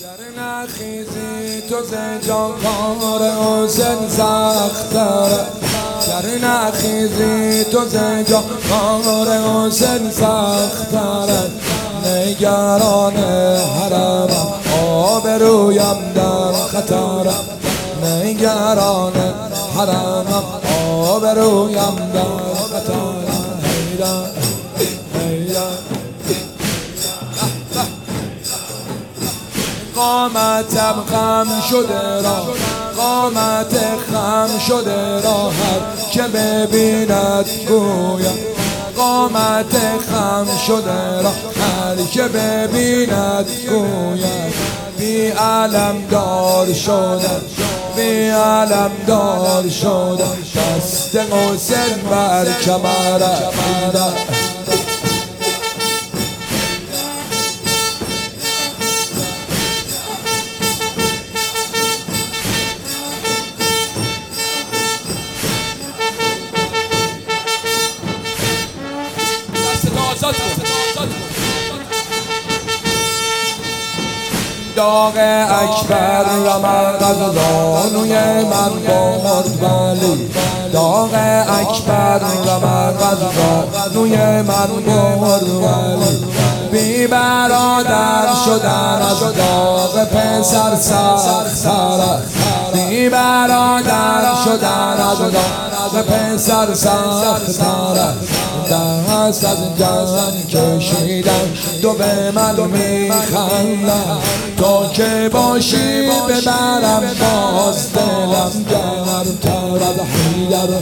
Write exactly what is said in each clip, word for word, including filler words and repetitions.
گر نخیزی تو زنجان کار حسین سخت‌تره، گر نخیزی تو زنجان کار حسین سخت‌تره. نگران حرمم آبرویم در خطرم، نگران حرمم آبرویم در خطرم. هیدا هیدا قامتم خم شده را، قامت خم شده را هر که ببیند گویم، قامت خم شده را هر که ببیند گویم. بی علم دار شدم، بی علم دار شدم، دست حسین بر کمرم. داغ اکبر رمق از زانوی من برد ولی، داغ اکبر رمق از زانوی من برد ولی. بی برادر شدن از داغ پسر سخت‌تره، بی برادر شدن از داغ پسر سخت‌تره. دست از جان کشیدم تو به من میخندم، تو که باشی ببرم باز دلم گرم‌تر از حیدر.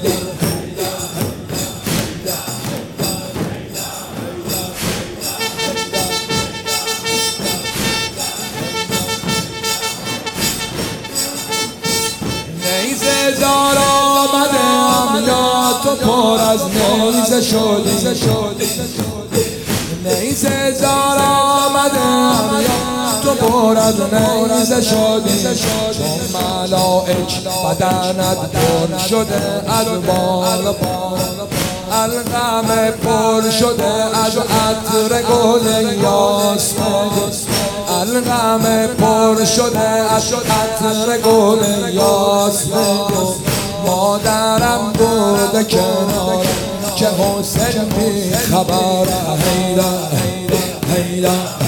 نیزه دار آمدم یا تو پر از نیزه شدی، نیزه دار آمدم یا تو پر از نیزه شدی. چون ملائک بدنت پر شده از بال بال، الغم پر شده از عطر گل یاسمین، الغم پر شده از عطر گل یاسمین. مادرم بوده کنارم که حسین بی خبر. هیدا هیدا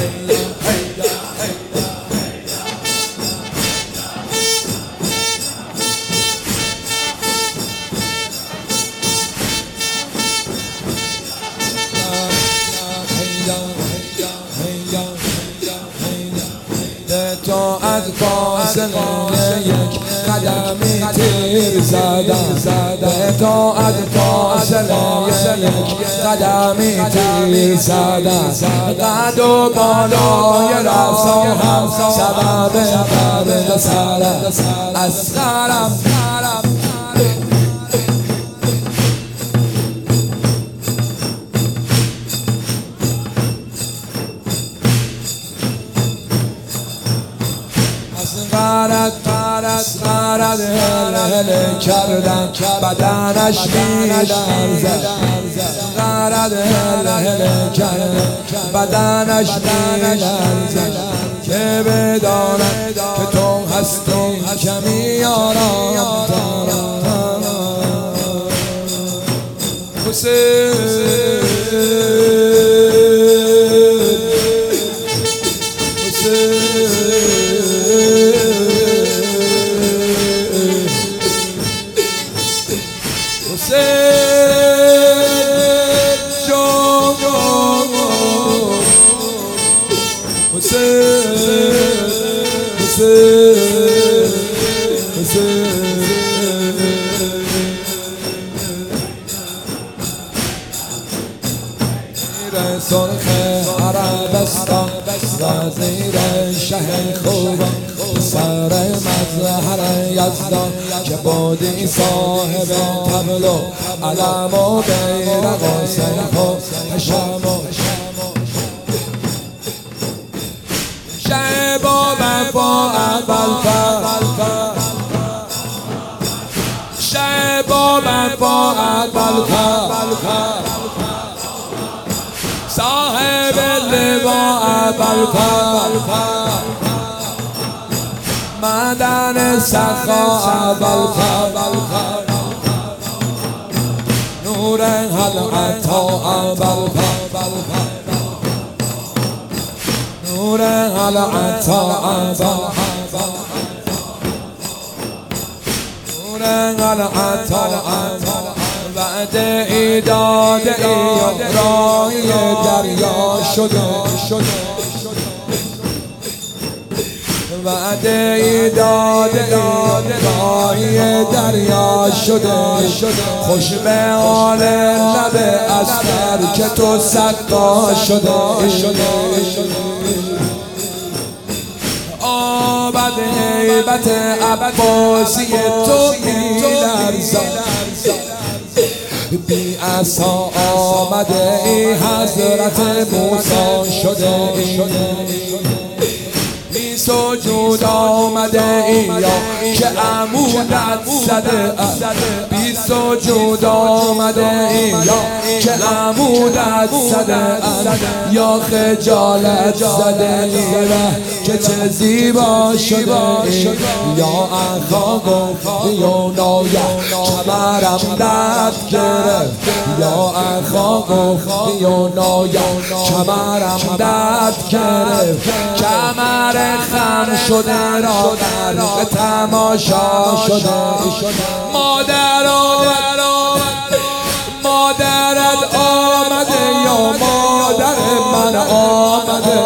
تو از فاصله یک قدمی تیر زدم، تو از فاصله یک قدمی تیر زدم. قد و بالای رسا هم سبب درد سرم، اصغرم غرد غرد غرد هل هل کردن بدنش میلرزد، غرد هل هل کردن بدنش میلرزد. که بدانم که تو هستی کمی آرام دارم. حسین سرخ عربستان و زیر شه خوبان، سر مظهر یزدان که بودی صاحب طبل و علم و بیرق و سیف و حشم و شعب و وفا ابوالفضل، شعب و وفا ابوالفضل، صاحب اللواء ابوالفضل. آمدن سخا اول خر نور حل عطا اول خر نور حل عطا اول نور حل عطا وعده ای داده ای راهی دریا شده وعده ای داده راهی دریا شده خوش به حال لب اسکر که تو سقا شده آمد هیبت عباسی تو می‌لرزد بی عصا آمده ای حضرت موسی شده بی سجود آمده ای یا که عمودت زده بی سجود آمده ای یا که عمودت زده یا خجالت زده ای که چه زیبا شده ای یا اخا گفت یا نایا کمرم درد گرفت یا اخا گفت یا نایا کمرم درد گرفت کمر خم شده را در تماشا شده مادر مادرت آمده یا مادر من آمده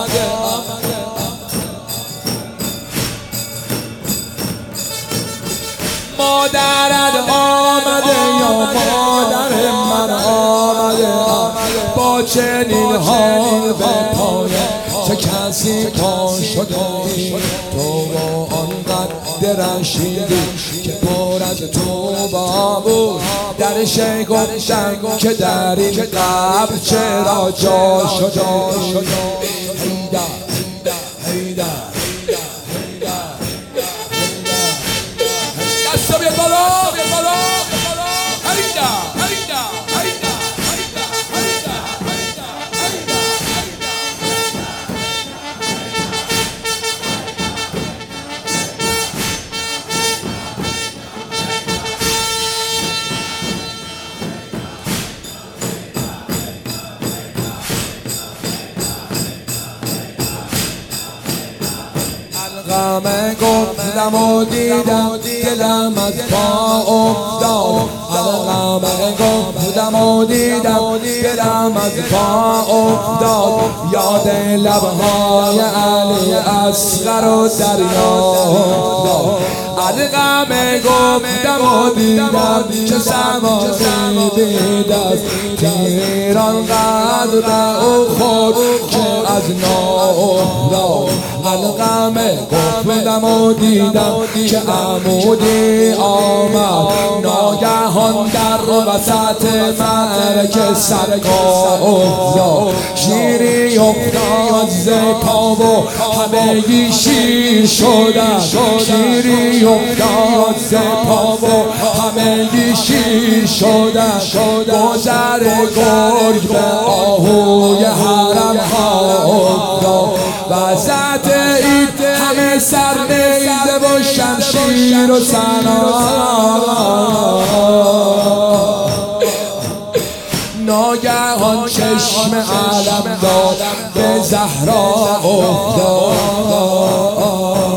مادرت آمده یا مادر من آمده با چنین حال به پایان چه کسی پا شده تو با آنقدر رشیدی که پر از تو بود در شی گفتن که در این قبر چرا جا شده هیدا هیدا دستا بیاد بالا هیدا هیدا غمه گفتم و دیدم دلم از پا افتاد غمه گفتم و دیدم دلم از پا افتاد یاد لبهای علی اصغر و دریا غمه گفتم و دیدم که سمانی بیدست تیران قدر به او خود که از نافتاد غمه گفتم و دیدم که عمودی آمد ناگهان در وسط مرک سرکا افتاد شیری افتاد ز پا و همگی شیر شدن شیری افتاد ز پا و همگی شیر شدن گذر گرگ به آهوی حرم افتاد وسط اید همه سر نیزه و شمشیر و سنان ناگهان چشم علم داد به زهرا افتاد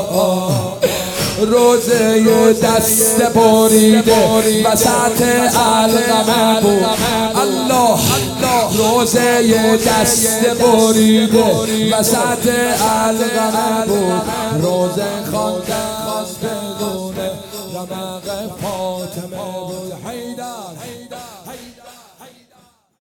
روزه دست بریده وسط علقمه بود الله روزه دست بریده وسط علقمه بود روزه خواندن خواست بدونه رمق فاطمه بود